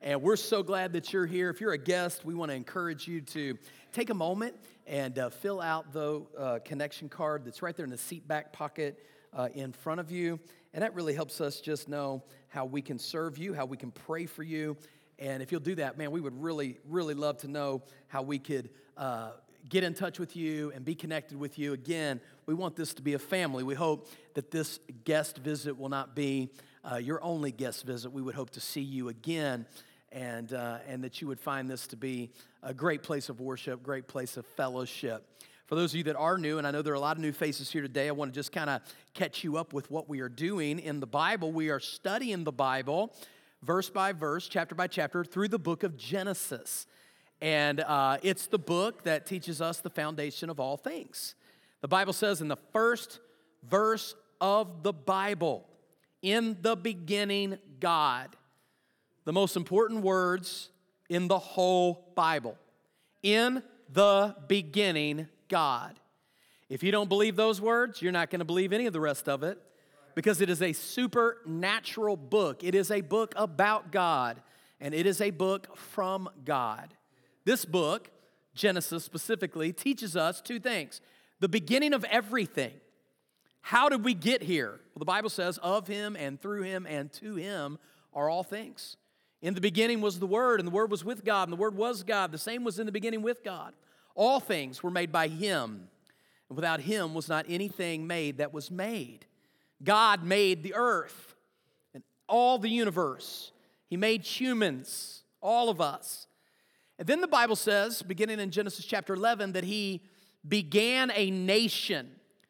And we're so glad that you're here. If you're a guest, we want to encourage you to take a moment and fill out the connection card that's right there in the seat back pocket in front of you. And that really helps us just know how we can serve you, how we can pray for you. And if you'll do that, man, we would really, really love to know how we could get in touch with you and be connected with you. Again, we want this to be a family. We hope that this guest visit will not be your only guest visit. We would hope to see you again, and that you would find this to be a great place of worship, great place of fellowship. For those of you that are new, and I know there are a lot of new faces here today, I want to just kind of catch you up with what we are doing in the Bible. We are studying the Bible verse by verse, chapter by chapter, through the book of Genesis. And it's the book that teaches us the foundation of all things. The Bible says in the first verse of the Bible, in the beginning, God. The most important words in the whole Bible. In the beginning, God. If you don't believe those words, you're not going to believe any of the rest of it, because it is a supernatural book. It is a book about God, and it is a book from God. This book, Genesis specifically, teaches us two things. The beginning of everything. How did we get here? Well, the Bible says, of him and through him and to him are all things. In the beginning was the Word, and the Word was with God, and the Word was God. The same was in the beginning with God. All things were made by him, and without him was not anything made that was made. God made the earth and all the universe. He made humans, all of us. And then the Bible says, beginning in Genesis chapter 11, that he began a nation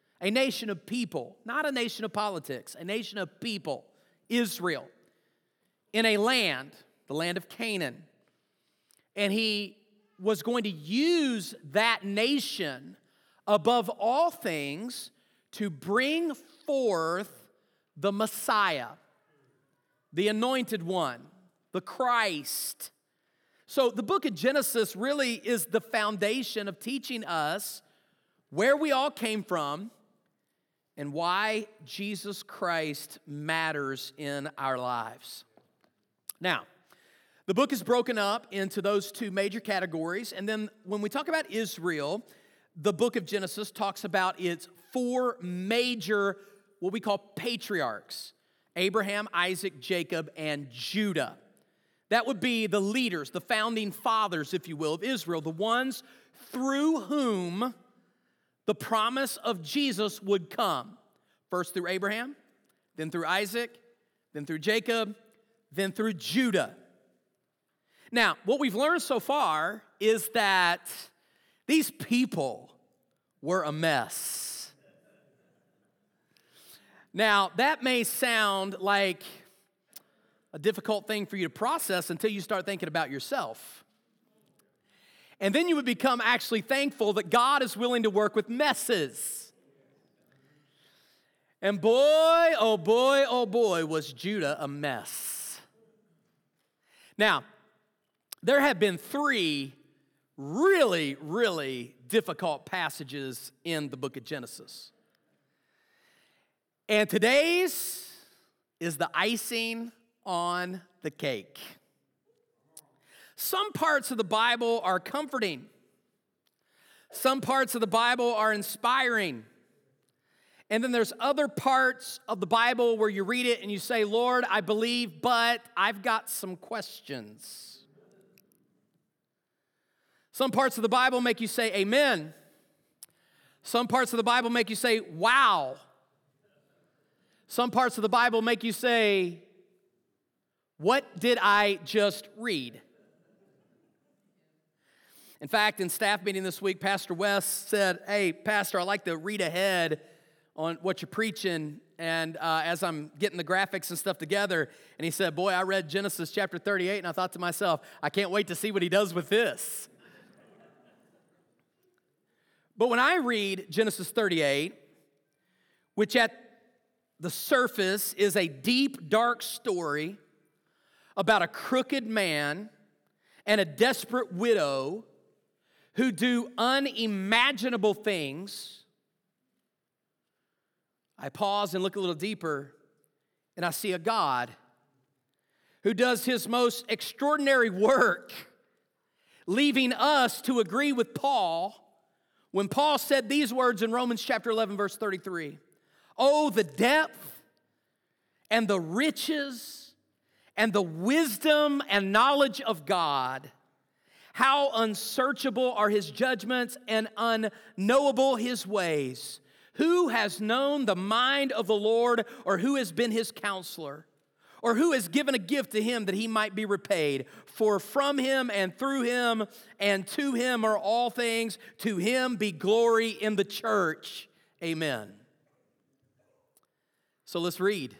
of people, not a nation of politics, a nation of people, Israel, in a land, the land of Canaan. And he was going to use that nation above all things to bring forth the Messiah, the anointed one, the Christ. So the book of Genesis really is the foundation of teaching us where we all came from and why Jesus Christ matters in our lives. Now, the book is broken up into those two major categories, and then when we talk about Israel, the book of Genesis talks about its four major, what we call patriarchs: Abraham, Isaac, Jacob, and Judah. That would be the leaders, the founding fathers, if you will, of Israel, the ones through whom the promise of Jesus would come. First through Abraham, then through Isaac, then through Jacob, then through Judah. Now, what we've learned so far is that these people were a mess. Now, that may sound like a difficult thing for you to process until you start thinking about yourself. And then you would become actually thankful that God is willing to work with messes. And boy, oh boy, oh boy, was Judah a mess. Now, there have been three really, really difficult passages in the book of Genesis. And today's is the icing on the cake. Some parts of the Bible are comforting. Some parts of the Bible are inspiring. And then there's other parts of the Bible where you read it and you say, Lord, I believe, but I've got some questions. Some parts of the Bible make you say, amen. Some parts of the Bible make you say, wow. Some parts of the Bible make you say, what did I just read? In fact, in staff meeting this week, Pastor Wes said, hey, Pastor, I like to read ahead on what you're preaching, and as I'm getting the graphics and stuff together, and he said, boy, I read Genesis chapter 38, and I thought to myself, I can't wait to see what he does with this. But when I read Genesis 38, which at the surface is a deep, dark story about a crooked man and a desperate widow who do unimaginable things, I pause and look a little deeper, and I see a God who does his most extraordinary work, leaving us to agree with Paul when Paul said these words in Romans chapter 11, verse 33. Oh, the depth and the riches and the wisdom and knowledge of God. How unsearchable are his judgments and unknowable his ways. Who has known the mind of the Lord, or who has been his counselor? Or who has given a gift to him that he might be repaid? For from him and through him and to him are all things. To him be glory in the church. Amen. So let's read.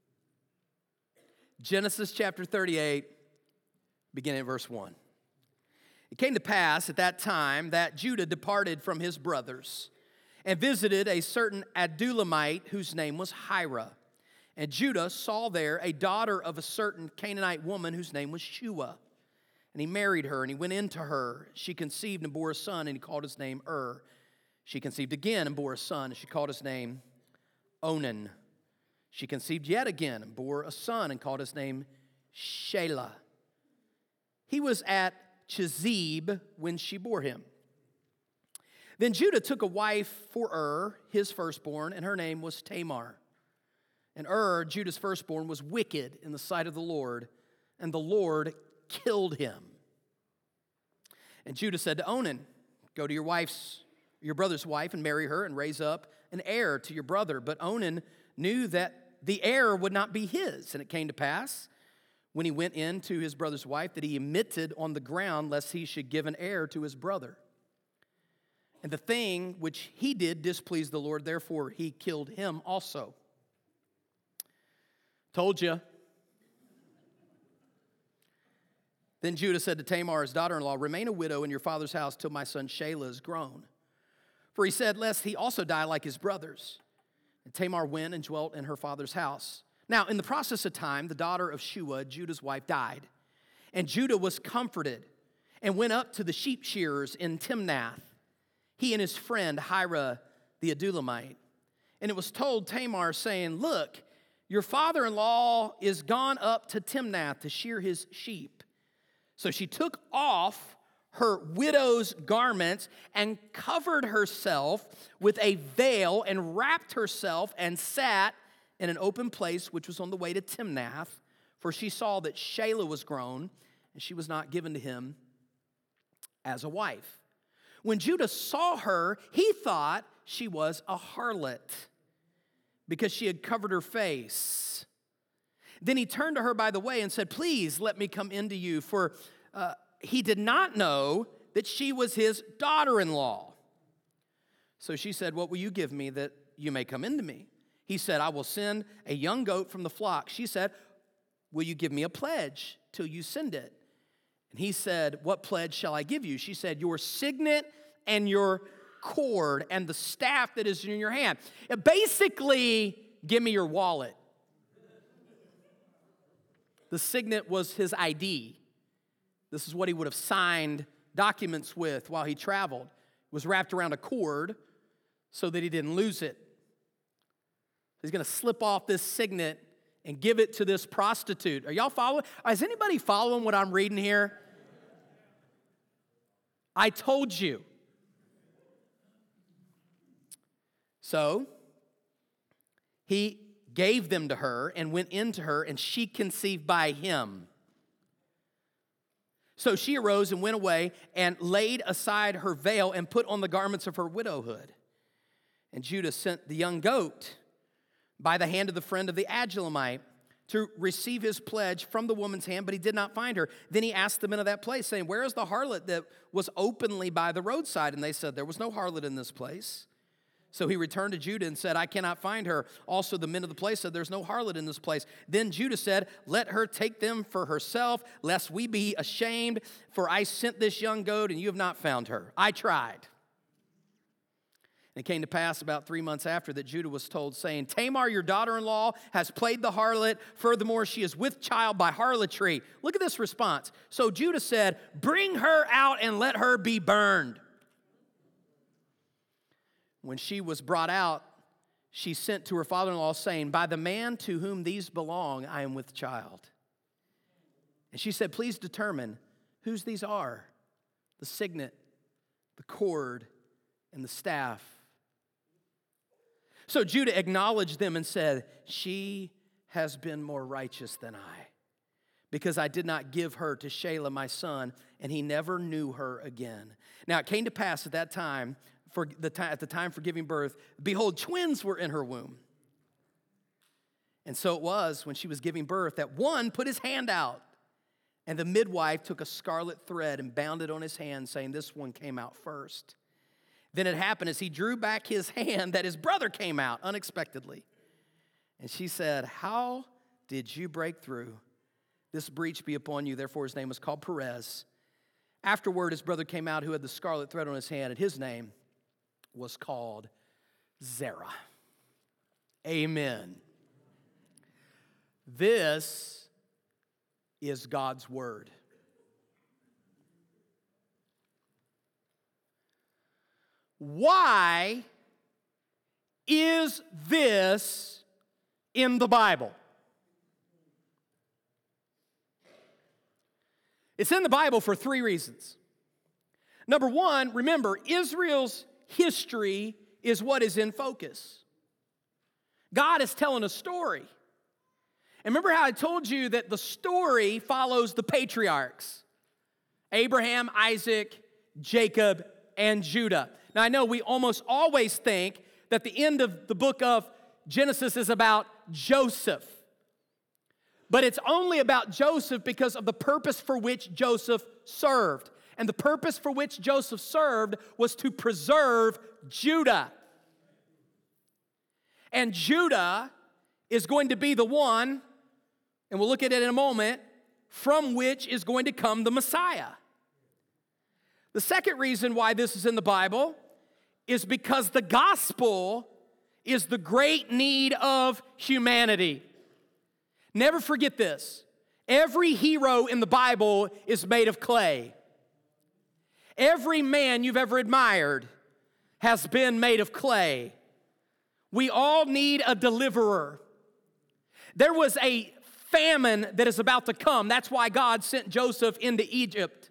Genesis chapter 38, beginning at verse 1. It came to pass at that time that Judah departed from his brothers and visited a certain Adullamite whose name was Hira. And Judah saw there a daughter of a certain Canaanite woman whose name was Shua. And he married her, and he went in to her. She conceived and bore a son, and he called his name She conceived again and bore a son, and she called his name Onan. She conceived yet again and bore a son, and called his name Shelah. He was at Chezib when she bore him. Then Judah took a wife for his firstborn, and her name was Tamar. And Judah's firstborn, was wicked in the sight of the Lord, and the Lord killed him. And Judah said to Onan, go to your brother's wife, and marry her, and raise up an heir to your brother. But Onan knew that the heir would not be his. And it came to pass, when he went in to his brother's wife, that he emitted on the ground, lest he should give an heir to his brother. And the thing which he did displeased the Lord, therefore he killed him also. Told you. Then Judah said to Tamar, his daughter-in-law, remain a widow in your father's house till my son Shelah is grown. For he said, lest he also die like his brothers. And Tamar went and dwelt in her father's house. Now, in the process of time, the daughter of Shua, Judah's wife, died. And Judah was comforted and went up to the sheep shearers in Timnath, he and his friend Hira the Adullamite. And it was told Tamar, saying, look, your father-in-law is gone up to Timnath to shear his sheep. So she took off her widow's garments and covered herself with a veil and wrapped herself and sat in an open place which was on the way to Timnath, for she saw that Shelah was grown, and she was not given to him as a wife. When Judah saw her, he thought she was a harlot, because she had covered her face. Then he turned to her by the way and said, please let me come into you, for he did not know that she was his daughter-in-law. So she said, what will you give me that you may come into me? He said, I will send a young goat from the flock. She said, will you give me a pledge till you send it? And he said, what pledge shall I give you? She said, your signet and your cord and the staff that is in your hand. Basically, give me your wallet. The signet was his ID. This is what he would have signed documents with while he traveled. It was wrapped around a cord so that he didn't lose it. He's going to slip off this signet and give it to this prostitute. Are y'all following? Is anybody following what I'm reading here? I told you. So he gave them to her and went into her, and she conceived by him. So she arose and went away and laid aside her veil and put on the garments of her widowhood. And Judah sent the young goat by the hand of the friend of the Adullamite to receive his pledge from the woman's hand, but he did not find her. Then he asked the men of that place, saying, where is the harlot that was openly by the roadside? And they said, there was no harlot in this place. So he returned to Judah and said, I cannot find her. Also the men of the place said, there's no harlot in this place. Then Judah said, let her take them for herself, lest we be ashamed, for I sent this young goat, and you have not found her. I tried. And it came to pass about 3 months after that Judah was told, saying, Tamar, your daughter-in-law, has played the harlot. Furthermore, she is with child by harlotry. Look at this response. So Judah said, bring her out and let her be burned. When she was brought out, she sent to her father-in-law, saying, by the man to whom these belong, I am with child. And she said, please determine whose these are, the signet, the cord, and the staff. So Judah acknowledged them and said, she has been more righteous than I, because I did not give her to Shelah my son, and he never knew her again. Now it came to pass at that time, at the time for giving birth, behold, twins were in her womb. And so it was, when she was giving birth, that one put his hand out, and the midwife took a scarlet thread and bound it on his hand, saying, this one came out first. Then it happened as he drew back his hand that his brother came out unexpectedly. And she said, how did you break through? This breach be upon you. Therefore his name was called Perez. Afterward his brother came out who had the scarlet thread on his hand, and his name was called Zerah. Amen. This is God's word. Why is this in the Bible? It's in the Bible for three reasons. Number one, remember, Israel's history is what is in focus. God is telling a story. And remember how I told you that the story follows the patriarchs: Abraham, Isaac, Jacob, and Judah. Now I know we almost always think that the end of the book of Genesis is about Joseph. But it's only about Joseph because of the purpose for which Joseph served. And the purpose for which Joseph served was to preserve Judah. And Judah is going to be the one, and we'll look at it in a moment, from which is going to come the Messiah. The second reason why this is in the Bible is because the gospel is the great need of humanity. Never forget this. Every hero in the Bible is made of clay. Every man you've ever admired has been made of clay. We all need a deliverer. There was a famine that is about to come. That's why God sent Joseph into Egypt.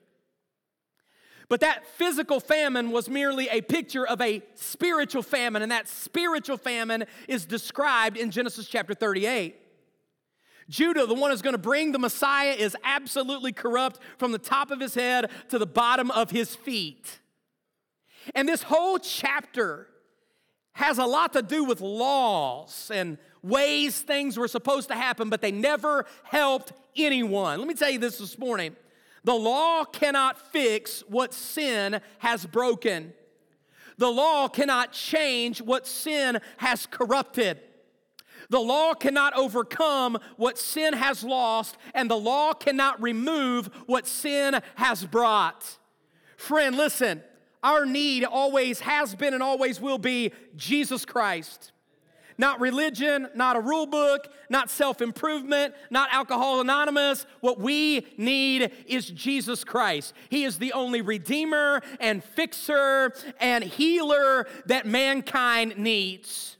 But that physical famine was merely a picture of a spiritual famine, and that spiritual famine is described in Genesis chapter 38. Judah, the one who's going to bring the Messiah, is absolutely corrupt from the top of his head to the bottom of his feet. And this whole chapter has a lot to do with laws and ways things were supposed to happen, but they never helped anyone. Let me tell you this morning. The law cannot fix what sin has broken. The law cannot change what sin has corrupted. The law cannot overcome what sin has lost, and the law cannot remove what sin has brought. Friend, listen, our need always has been and always will be Jesus Christ. Not religion, not a rule book, not self-improvement, not Alcohol Anonymous. What we need is Jesus Christ. He is the only redeemer and fixer and healer that mankind needs.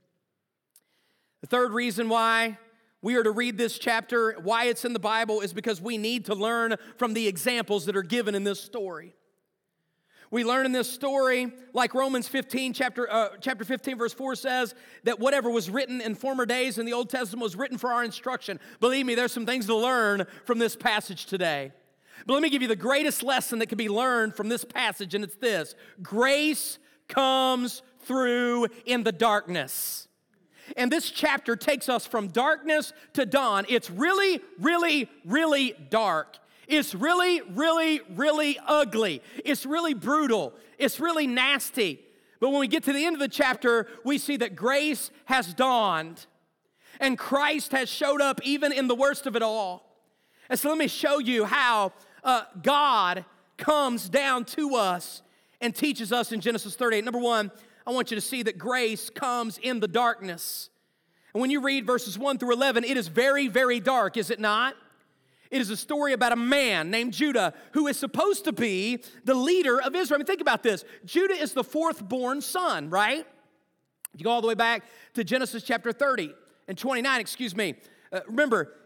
The third reason why we are to read this chapter, why it's in the Bible, is because we need to learn from the examples that are given in this story. We learn in this story, like Romans 15, chapter 15, verse 4 says, that whatever was written in former days in the Old Testament was written for our instruction. Believe me, there's some things to learn from this passage today. But let me give you the greatest lesson that can be learned from this passage, and it's this: grace comes through in the darkness. And this chapter takes us from darkness to dawn. It's really, really, really dark. It's really, really, really ugly. It's really brutal. It's really nasty. But when we get to the end of the chapter, we see that grace has dawned. And Christ has showed up even in the worst of it all. And so let me show you how God comes down to us and teaches us in Genesis 38. Number one, I want you to see that grace comes in the darkness. And when you read verses 1 through 11, it is very, very dark, is it not? It is a story about a man named Judah who is supposed to be the leader of Israel. I mean, think about this. Judah is the fourth born son, right? If you go all the way back to Genesis chapter 30 and 29, remember,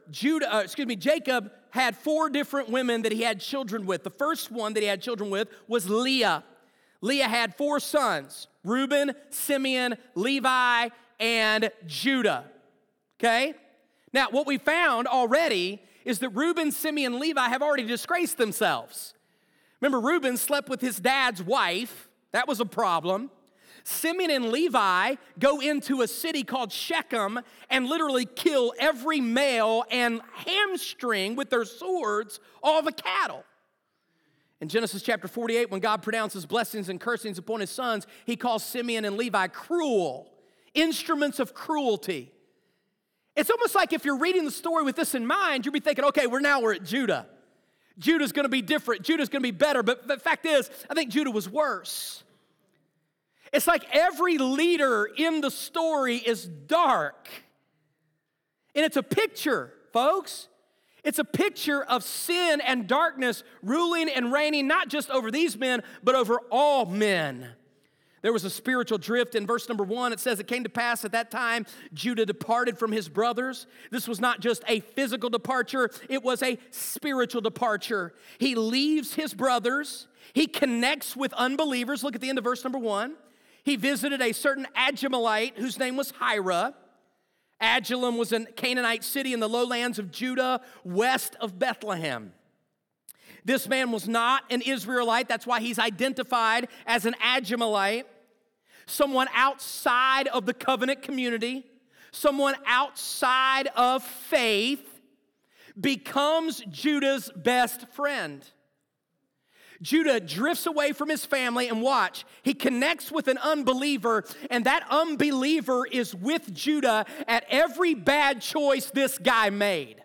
Jacob had 4 different women that he had children with. The first one that he had children with was Leah. Leah had 4 sons, Reuben, Simeon, Levi, and Judah. Okay? Now, what we found already is that Reuben, Simeon, and Levi have already disgraced themselves. Remember, Reuben slept with his dad's wife. That was a problem. Simeon and Levi go into a city called Shechem and literally kill every male and hamstring with their swords all the cattle. In Genesis chapter 48, when God pronounces blessings and cursings upon his sons, he calls Simeon and Levi cruel, instruments of cruelty. It's almost like if you're reading the story with this in mind, you'll be thinking, okay, we're at Judah. Judah's going to be different. Judah's going to be better. But the fact is, I think Judah was worse. It's like every leader in the story is dark. And it's a picture, folks. It's a picture of sin and darkness ruling and reigning not just over these men, but over all men. There was a spiritual drift. In verse number 1, it says, it came to pass at that time, Judah departed from his brothers. This was not just a physical departure, it was a spiritual departure. He leaves his brothers. He connects with unbelievers. Look at the end of verse number 1. He visited a certain Adulamite whose name was Hira. Adulam was a Canaanite city in the lowlands of Judah, west of Bethlehem. This man was not an Israelite. That's why he's identified as an Adulamite. Someone outside of the covenant community, someone outside of faith, becomes Judah's best friend. Judah drifts away from his family, and watch, he connects with an unbeliever, and that unbeliever is with Judah at every bad choice this guy made.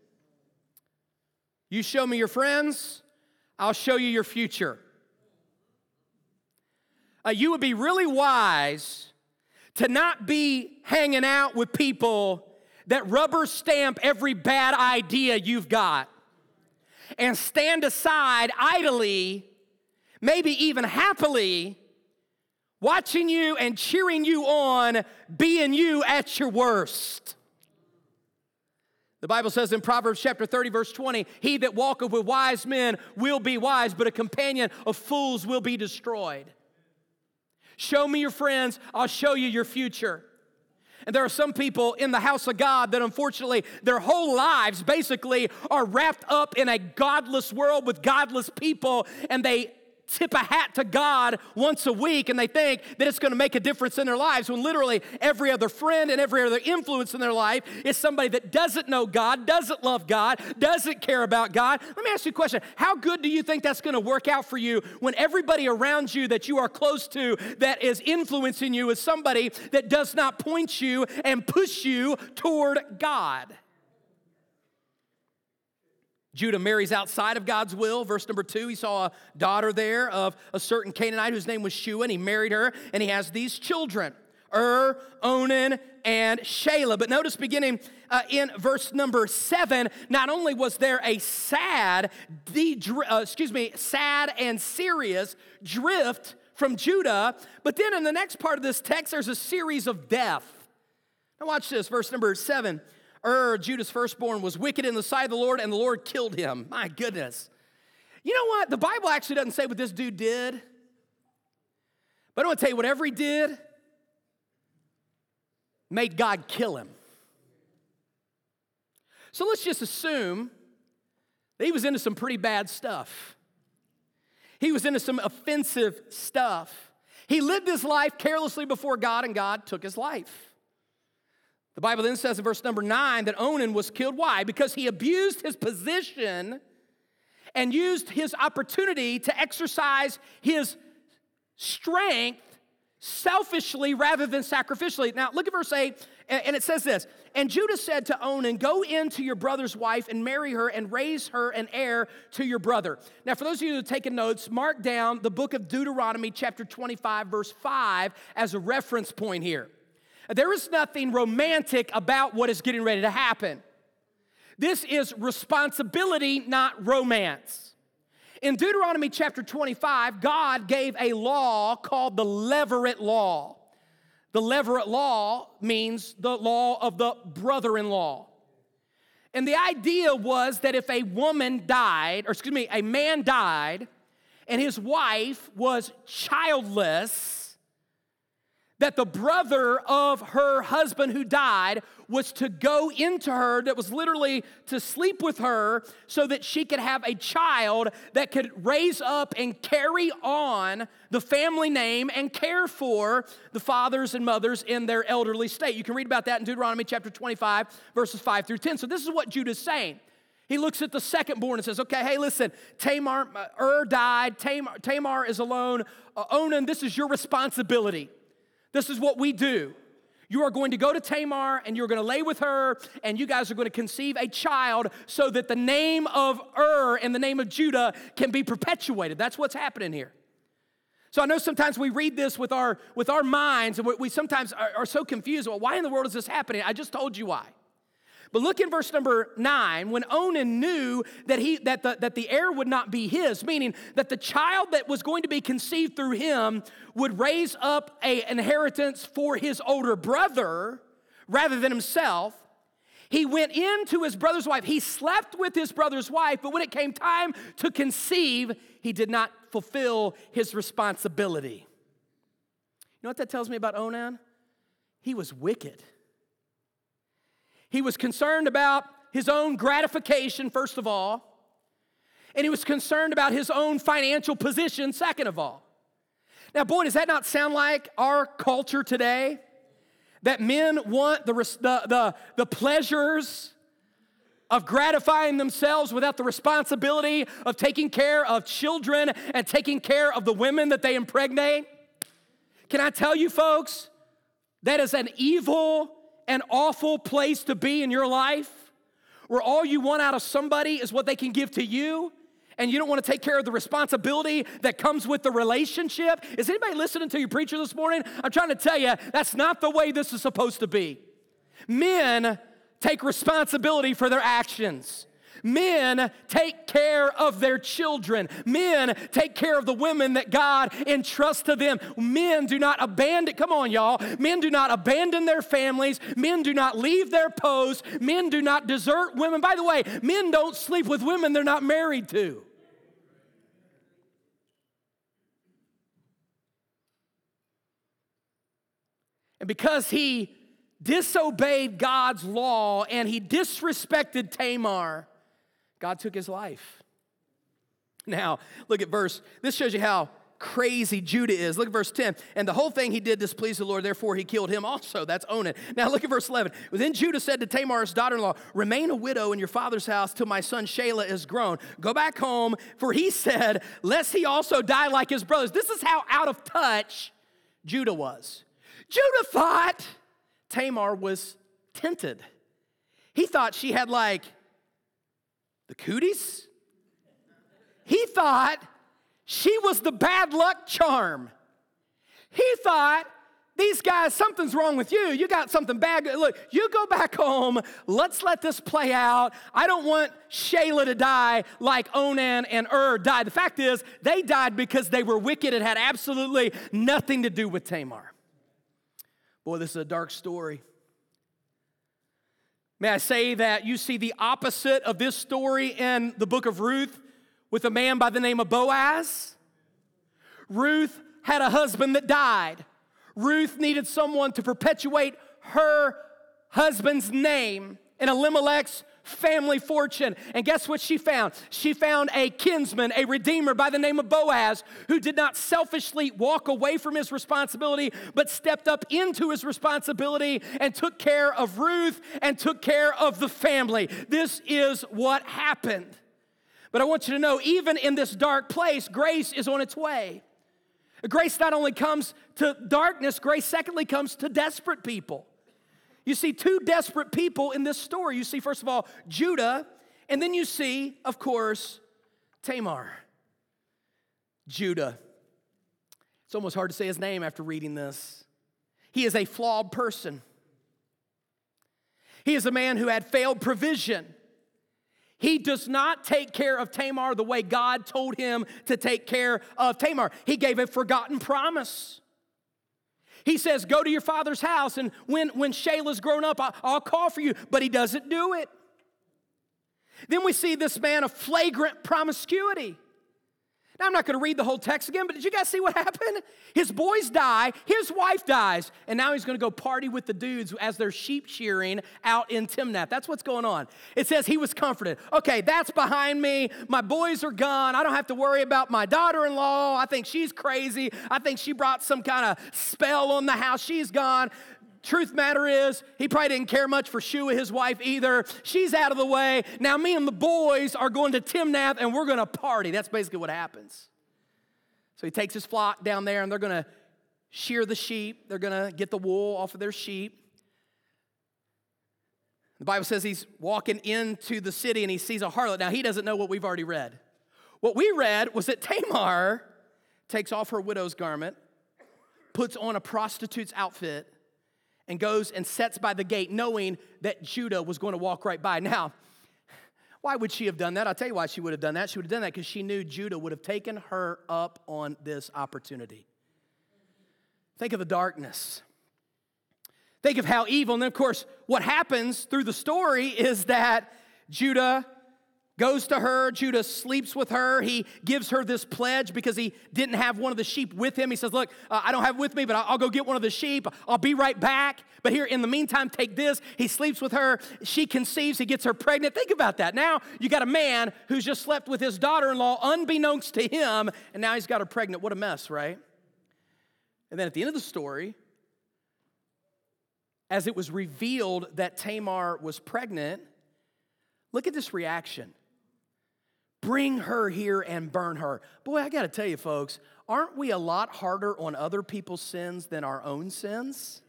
You show me your friends, I'll show you your future. You would be really wise to not be hanging out with people that rubber stamp every bad idea you've got and stand aside idly, maybe even happily, watching you and cheering you on, being you at your worst. The Bible says in Proverbs chapter 30, verse 20, he that walketh with wise men will be wise, but a companion of fools will be destroyed. Show me your friends, I'll show you your future. And there are some people in the house of God that unfortunately their whole lives basically are wrapped up in a godless world with godless people, and they tip a hat to God once a week and they think that it's going to make a difference in their lives, when literally every other friend and every other influence in their life is somebody that doesn't know God, doesn't love God, doesn't care about God. Let me ask you a question. How good do you think that's going to work out for you when everybody around you that you are close to that is influencing you is somebody that does not point you and push you toward God? Judah marries outside of God's will. Verse number 2, he saw a daughter there of a certain Canaanite whose name was Shua, and he married her, and he has these children, Onan, and Shelah. But notice beginning in verse number 7, not only was there a sad and serious drift from Judah, but then in the next part of this text, there's a series of death. Now watch this, verse number 7. Judah's firstborn, was wicked in the sight of the Lord, and the Lord killed him. My goodness. You know what? The Bible actually doesn't say what this dude did. But I want to tell you, whatever he did made God kill him. So let's just assume that he was into some pretty bad stuff. He was into some offensive stuff. He lived his life carelessly before God, and God took his life. The Bible then says in verse number 9 that Onan was killed. Why? Because he abused his position and used his opportunity to exercise his strength selfishly rather than sacrificially. Now, look at verse 8, and it says this, and Judah said to Onan, go in to your brother's wife and marry her and raise her an heir to your brother. Now, for those of you who are taking notes, mark down the book of Deuteronomy chapter 25, verse 5 as a reference point here. There is nothing romantic about what is getting ready to happen. This is responsibility, not romance. In Deuteronomy chapter 25, God gave a law called the Levirate law. The Levirate law means the law of the brother-in-law. And the idea was that if a man died, and his wife was childless, that the brother of her husband who died was to go into her, that was literally to sleep with her so that she could have a child that could raise up and carry on the family name and care for the fathers and mothers in their elderly state. You can read about that in Deuteronomy chapter 25, verses 5 through 10. So this is what Judah's saying. He looks at the second born and says, okay, hey, listen, died, Tamar is alone. Onan, this is your responsibility. This is what we do. You are going to go to Tamar and you're going to lay with her and you guys are going to conceive a child so that the name of and the name of Judah can be perpetuated. That's what's happening here. So I know sometimes we read this with our minds and we sometimes are so confused. Well, why in the world is this happening? I just told you why. But look in verse number 9, when Onan knew that the heir would not be his, meaning that the child that was going to be conceived through him would raise up an inheritance for his older brother rather than himself. He went into his brother's wife. He slept with his brother's wife, but when it came time to conceive, he did not fulfill his responsibility. You know what that tells me about Onan? He was wicked. He was concerned about his own gratification, first of all, and he was concerned about his own financial position, second of all. Now, boy, does that not sound like our culture today? That men want the pleasures of gratifying themselves without the responsibility of taking care of children and taking care of the women that they impregnate? Can I tell you, folks, that is an evil an awful place to be in your life, where all you want out of somebody is what they can give to you, and you don't want to take care of the responsibility that comes with the relationship. Is anybody listening to your preacher this morning? I'm trying to tell you, that's not the way this is supposed to be. Men take responsibility for their actions. Men take care of their children. Men take care of the women that God entrusts to them. Men do not abandon, come on y'all, men do not abandon their families. Men do not leave their posts. Men do not desert women. By the way, men don't sleep with women they're not married to. And because he disobeyed God's law and he disrespected Tamar, God took his life. Now, look at this shows you how crazy Judah is. Look at verse 10. And the whole thing he did displeased the Lord, therefore he killed him also. That's Onan. Now look at verse 11. Then Judah said to Tamar's daughter-in-law, remain a widow in your father's house till my son Shelah is grown. Go back home, for he said, lest he also die like his brothers. This is how out of touch Judah was. Judah thought Tamar was tinted. He thought she had the cooties. He thought she was the bad luck charm. He thought, these guys, something's wrong with you. You got something bad. Look, you go back home. Let's let this play out. I don't want Shelah to die like Onan and died. The fact is, they died because they were wicked. It had absolutely nothing to do with Tamar. Boy, this is a dark story. May I say that you see the opposite of this story in the book of Ruth with a man by the name of Boaz? Ruth had a husband that died. Ruth needed someone to perpetuate her husband's name in Elimelech's family fortune. And guess what she found? She found a kinsman, a redeemer by the name of Boaz, who did not selfishly walk away from his responsibility, but stepped up into his responsibility and took care of Ruth and took care of the family. This is what happened. But I want you to know, even in this dark place, grace is on its way. Grace not only comes to darkness, grace secondly comes to desperate people. You see two desperate people in this story. You see, first of all, Judah, and then you see, of course, Tamar. Judah. It's almost hard to say his name after reading this. He is a flawed person. He is a man who had failed provision. He does not take care of Tamar the way God told him to take care of Tamar. He gave a forgotten promise. He says, go to your father's house, and when Shelah's grown up, I'll call for you. But he doesn't do it. Then we see this man of flagrant promiscuity. Now, I'm not going to read the whole text again, but did you guys see what happened? His boys die, his wife dies, and now he's going to go party with the dudes as they're sheep shearing out in Timnath. That's what's going on. It says he was comforted. Okay, that's behind me. My boys are gone. I don't have to worry about my daughter-in-law. I think she's crazy. I think she brought some kind of spell on the house. She's gone. Truth matter is, he probably didn't care much for Shua, his wife, either. She's out of the way. Now me and the boys are going to Timnath, and we're going to party. That's basically what happens. So he takes his flock down there, and they're going to shear the sheep. They're going to get the wool off of their sheep. The Bible says he's walking into the city, and he sees a harlot. Now, he doesn't know what we've already read. What we read was that Tamar takes off her widow's garment, puts on a prostitute's outfit, and goes and sits by the gate knowing that Judah was going to walk right by. Now, why would she have done that? I'll tell you why she would have done that. She would have done that because she knew Judah would have taken her up on this opportunity. Think of the darkness. Think of how evil. And then, of course, what happens through the story is that Judah goes to her. Judah sleeps with her. He gives her this pledge because he didn't have one of the sheep with him. He says, look, I don't have it with me, but I'll go get one of the sheep. I'll be right back. But here, in the meantime, take this. He sleeps with her. She conceives. He gets her pregnant. Think about that. Now you got a man who's just slept with his daughter-in-law unbeknownst to him, and now he's got her pregnant. What a mess, right? And then at the end of the story, as it was revealed that Tamar was pregnant, look at this reaction. Bring her here and burn her. Boy, I got to tell you, folks, aren't we a lot harder on other people's sins than our own sins?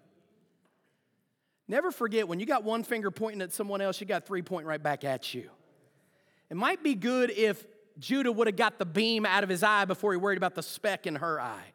Never forget, when you got one finger pointing at someone else, you got three pointing right back at you. It might be good if Judah would have got the beam out of his eye before he worried about the speck in her eye.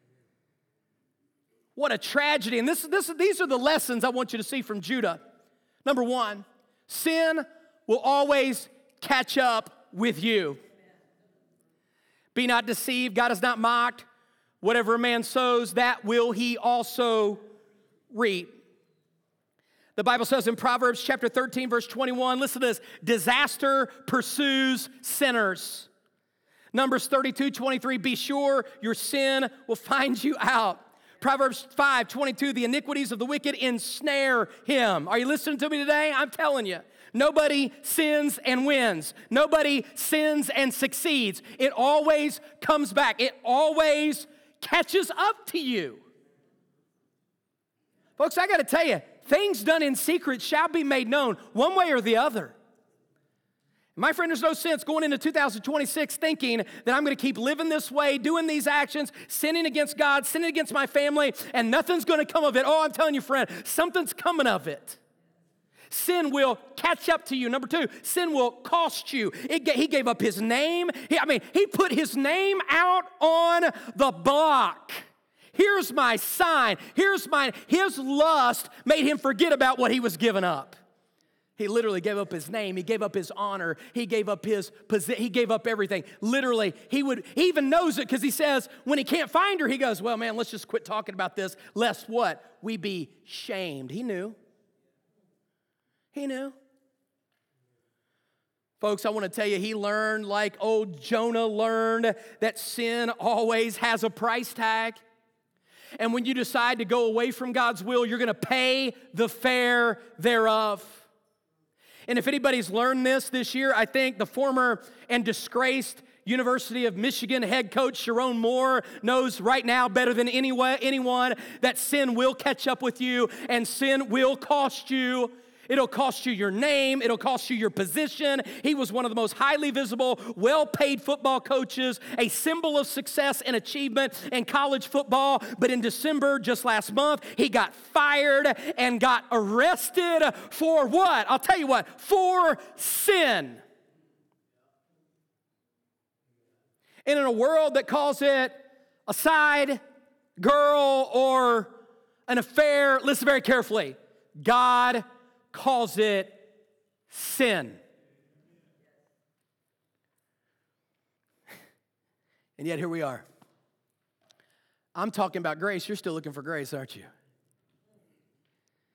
What a tragedy. And these are the lessons I want you to see from Judah. Number one, sin will always catch up with you. Be not deceived. God is not mocked. Whatever a man sows, that will he also reap. The Bible says in Proverbs chapter 13, verse 21, listen to this, disaster pursues sinners. Numbers 32:23, be sure your sin will find you out. Proverbs 5:22, the iniquities of the wicked ensnare him. Are you listening to me today? I'm telling you. Nobody sins and wins. Nobody sins and succeeds. It always comes back. It always catches up to you. Folks, I got to tell you, things done in secret shall be made known one way or the other. My friend, there's no sense going into 2026 thinking that I'm going to keep living this way, doing these actions, sinning against God, sinning against my family, and nothing's going to come of it. Oh, I'm telling you, friend, something's coming of it. Sin will catch up to you. Number two, sin will cost you. He gave up his name. He put his name out on the block. Here's my sign. His lust made him forget about what he was giving up. He literally gave up his name. He gave up his honor. He gave up his position. He gave up everything. Literally, he even knows it because he says when he can't find her, he goes, well, man, let's just quit talking about this, lest what? We be shamed. He knew. He knew. Folks, I want to tell you, he learned like old Jonah learned that sin always has a price tag. And when you decide to go away from God's will, you're going to pay the fare thereof. And if anybody's learned this year, I think the former and disgraced University of Michigan head coach Sharon Moore knows right now better than anyone that sin will catch up with you and sin will cost you. It'll cost you your name. It'll cost you your position. He was one of the most highly visible, well-paid football coaches, a symbol of success and achievement in college football. But in December, just last month, he got fired and got arrested for what? I'll tell you what, for sin. And in a world that calls it a side girl or an affair, listen very carefully. God calls it sin. And yet here we are. I'm talking about grace. You're still looking for grace, aren't you?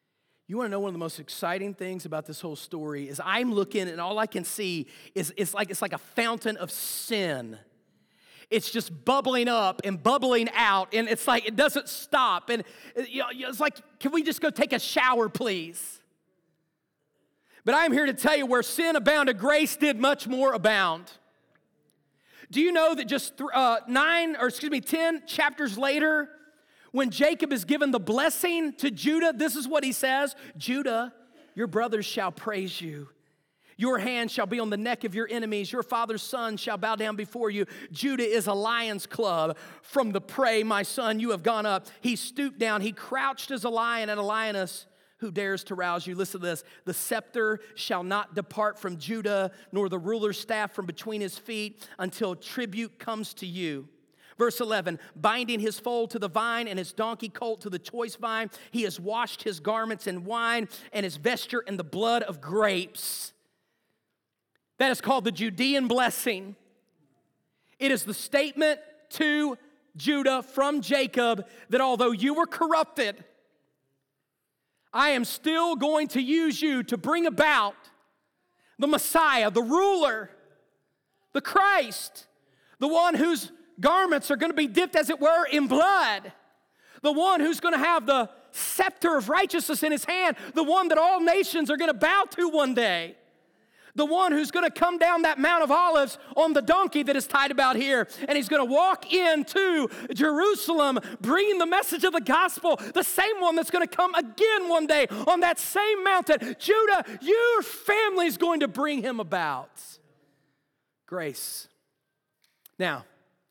You want to know one of the most exciting things about this whole story is I'm looking and all I can see is it's like a fountain of sin. It's just bubbling up and bubbling out, and it's like it doesn't stop. And it's like, can we just go take a shower, please? But I'm here to tell you, where sin abounded, grace did much more abound. Do you know that just 10 chapters later, when Jacob is given the blessing to Judah, this is what he says: Judah, your brothers shall praise you. Your hand shall be on the neck of your enemies. Your father's son shall bow down before you. Judah is a lion's club. From the prey, my son, you have gone up. He stooped down. He crouched as a lion and a lioness. Who dares to rouse you? Listen to this. The scepter shall not depart from Judah, nor the ruler's staff from between his feet, until tribute comes to you. Verse 11, binding his foal to the vine and his donkey colt to the choice vine, he has washed his garments in wine and his vesture in the blood of grapes. That is called the Judean blessing. It is the statement to Judah from Jacob that although you were corrupted, I am still going to use you to bring about the Messiah, the ruler, the Christ, the one whose garments are going to be dipped, as it were, in blood, the one who's going to have the scepter of righteousness in his hand, the one that all nations are going to bow to one day, the one who's going to come down that Mount of Olives on the donkey that is tied about here, and he's going to walk into Jerusalem bringing the message of the gospel, the same one that's going to come again one day on that same mountain. Judah, your family's going to bring him about. Grace. Now,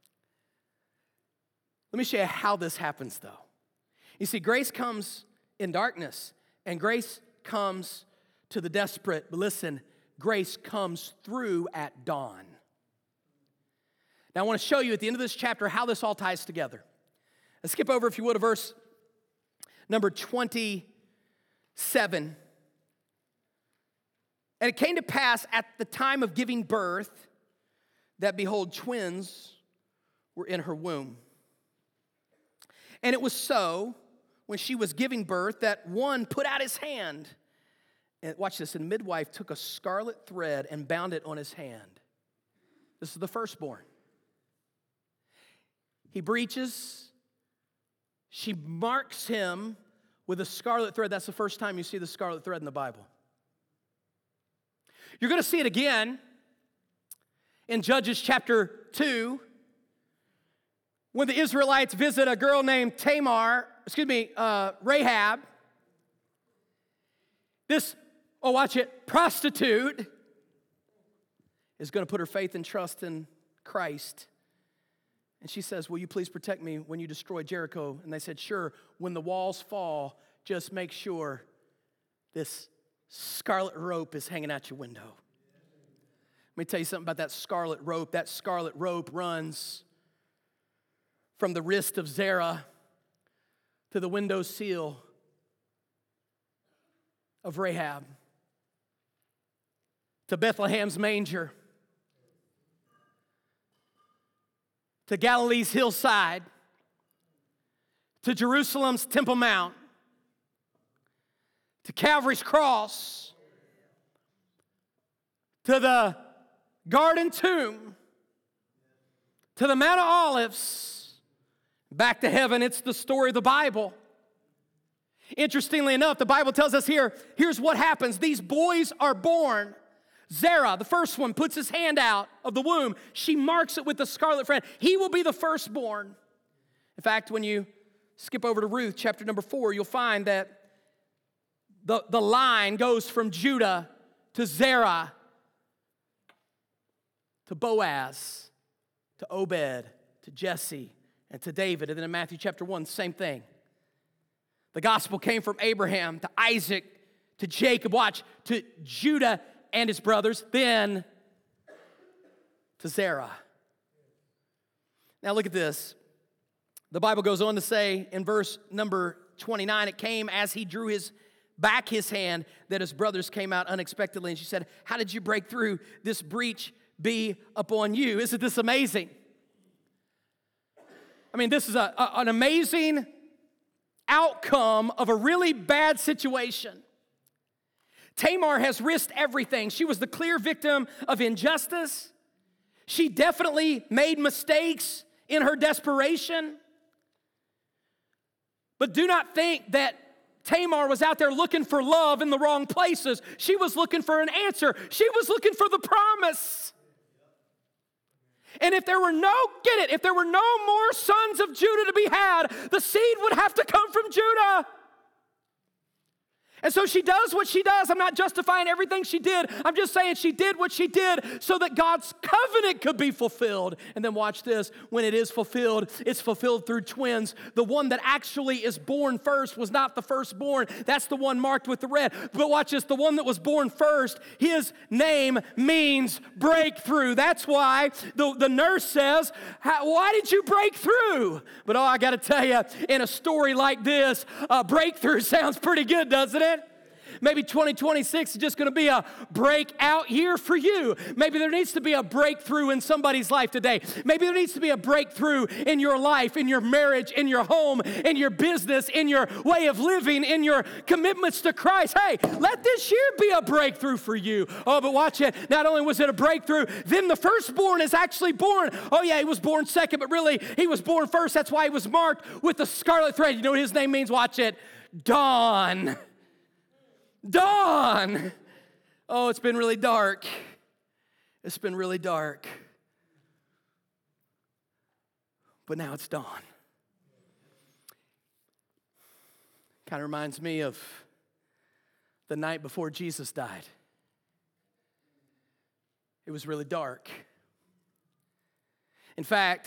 let me show you how this happens, though. You see, grace comes in darkness, and grace comes to the desperate. But listen, grace comes through at dawn. Now, I want to show you at the end of this chapter how this all ties together. Let's skip over, if you would, to verse number 27. And it came to pass at the time of giving birth that, behold, twins were in her womb. And it was so, when she was giving birth, that one put out his hand. And watch this, and the midwife took a scarlet thread and bound it on his hand. This is the firstborn. He breaches. She marks him with a scarlet thread. That's the first time you see the scarlet thread in the Bible. You're going to see it again in Judges chapter 2, when the Israelites visit a girl named Rahab. This, watch it, prostitute is going to put her faith and trust in Christ. And she says, will you please protect me when you destroy Jericho? And they said, sure. When the walls fall, just make sure this scarlet rope is hanging out your window. Let me tell you something about that scarlet rope. That scarlet rope runs from the wrist of Zerah to the window sill of Rahab, to Bethlehem's manger, to Galilee's hillside, to Jerusalem's Temple Mount, to Calvary's cross, to the garden tomb, to the Mount of Olives, back to heaven. It's the story of the Bible. Interestingly enough, the Bible tells us here's what happens. These boys are born. Zerah, the first one, puts his hand out of the womb. She marks it with the scarlet thread. He will be the firstborn. In fact, when you skip over to Ruth, chapter number 4, you'll find that the line goes from Judah to Zerah to Boaz to Obed to Jesse and to David. And then in Matthew chapter 1, same thing. The gospel came from Abraham to Isaac to Jacob, watch, to Judah and his brothers, then to Zerah. Now look at this. The Bible goes on to say in verse number 29, it came as he drew his hand that his brothers came out unexpectedly. And she said, how did you break through? This breach be upon you. Isn't this amazing? I mean, this is an amazing outcome of a really bad situation. Tamar has risked everything. She was the clear victim of injustice. She definitely made mistakes in her desperation. But do not think that Tamar was out there looking for love in the wrong places. She was looking for an answer. She was looking for the promise. And if there were no more sons of Judah to be had, the seed would have to come from Judah. And so she does what she does. I'm not justifying everything she did. I'm just saying she did what she did so that God's covenant could be fulfilled. And then watch this. When it is fulfilled, it's fulfilled through twins. The one that actually is born first was not the firstborn. That's the one marked with the red. But watch this. The one that was born first, his name means breakthrough. That's why the nurse says, why did you break through? But I got to tell you, in a story like this, breakthrough sounds pretty good, doesn't it? Maybe 2026 is just going to be a breakout year for you. Maybe there needs to be a breakthrough in somebody's life today. Maybe there needs to be a breakthrough in your life, in your marriage, in your home, in your business, in your way of living, in your commitments to Christ. Hey, let this year be a breakthrough for you. Oh, but watch it. Not only was it a breakthrough, then the firstborn is actually born. Oh, yeah, he was born second, but really, he was born first. That's why he was marked with the scarlet thread. You know what his name means? Watch it. Dawn. Dawn. Oh, it's been really dark. It's been really dark. But now it's dawn. Kind of reminds me of the night before Jesus died. It was really dark. In fact,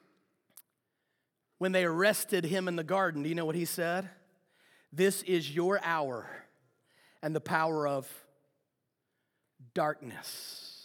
when they arrested him in the garden, do you know what he said? This is your hour and the power of darkness.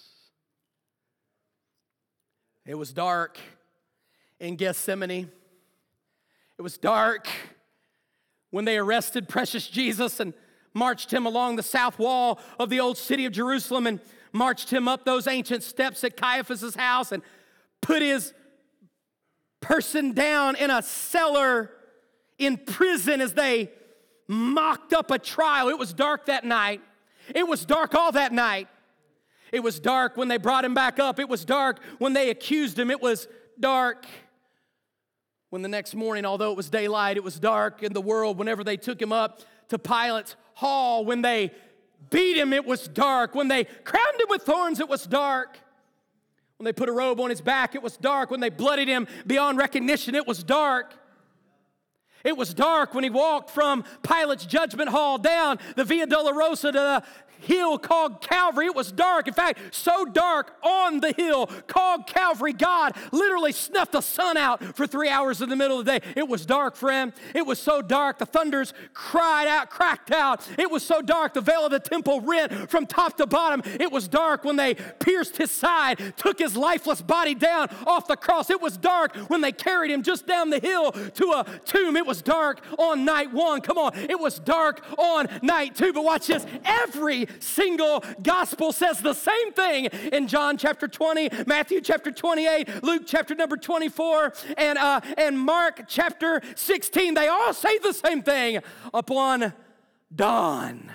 It was dark in Gethsemane. It was dark when they arrested precious Jesus and marched him along the south wall of the old city of Jerusalem and marched him up those ancient steps at Caiaphas' house and put his person down in a cellar in prison as they mocked up a trial. It was dark that night. It was dark all that night. It was dark when they brought him back up. It was dark when they accused him. It was dark when the next morning, although it was daylight, it was dark in the world. Whenever they took him up to Pilate's hall, when they beat him, it was dark. When they crowned him with thorns, it was dark. When they put a robe on his back, it was dark. When they bloodied him beyond recognition, it was dark. It was dark when he walked from Pilate's judgment hall down the Via Dolorosa to the hill called Calvary. It was dark. In fact, so dark on the hill called Calvary, God literally snuffed the sun out for 3 hours in the middle of the day. It was dark, friend. It was so dark, the thunders cracked out. It was so dark, the veil of the temple rent from top to bottom. It was dark when they pierced his side, took his lifeless body down off the cross. It was dark when they carried him just down the hill to a tomb. It was dark on night one. Come on. It was dark on night two. But watch this. Every single gospel says the same thing in John chapter 20, Matthew chapter 28, Luke chapter number 24, and Mark chapter 16. They all say the same thing. Upon dawn,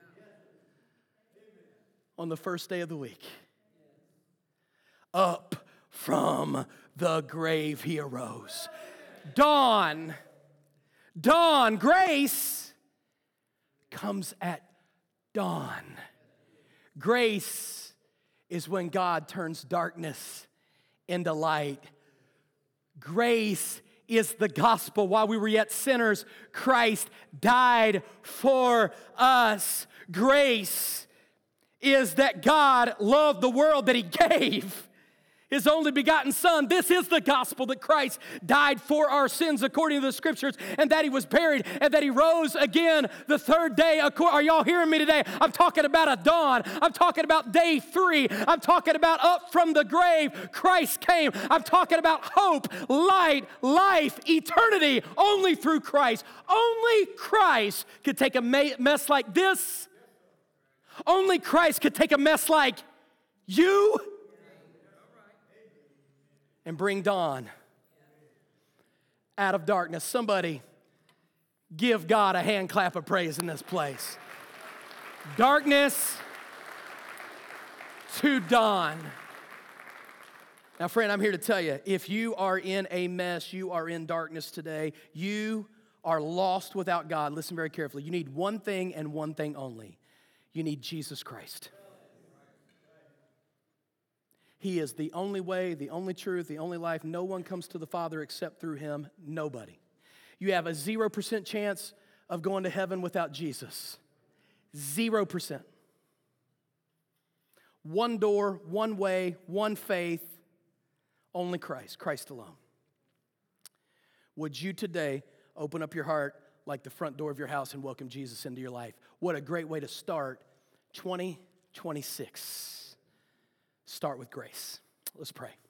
on the first day of the week, up from the grave he arose. Dawn, grace comes at dawn. Grace is when God turns darkness into light. Grace is the gospel. While we were yet sinners, Christ died for us. Grace is that God loved the world that he gave his only begotten Son. This is the gospel, that Christ died for our sins according to the Scriptures, and that he was buried, and that he rose again the third day. Are y'all hearing me today? I'm talking about a dawn. I'm talking about day 3. I'm talking about up from the grave, Christ came. I'm talking about hope, light, life, eternity, only through Christ. Only Christ could take a mess like this. Only Christ could take a mess like you and bring dawn out of darkness. Somebody Give God a hand clap of praise in this place. Darkness to dawn. Now, friend, I'm here to tell you, if you are in a mess, you are in darkness today, you are lost without God, listen very carefully. You need one thing and one thing only. You need Jesus Christ. He is the only way, the only truth, the only life. No one comes to the Father except through him. Nobody. You have a 0% chance of going to heaven without Jesus. 0%. One door, one way, one faith, only Christ, Christ alone. Would you today open up your heart like the front door of your house and welcome Jesus into your life? What a great way to start 2026. Start with grace. Let's pray.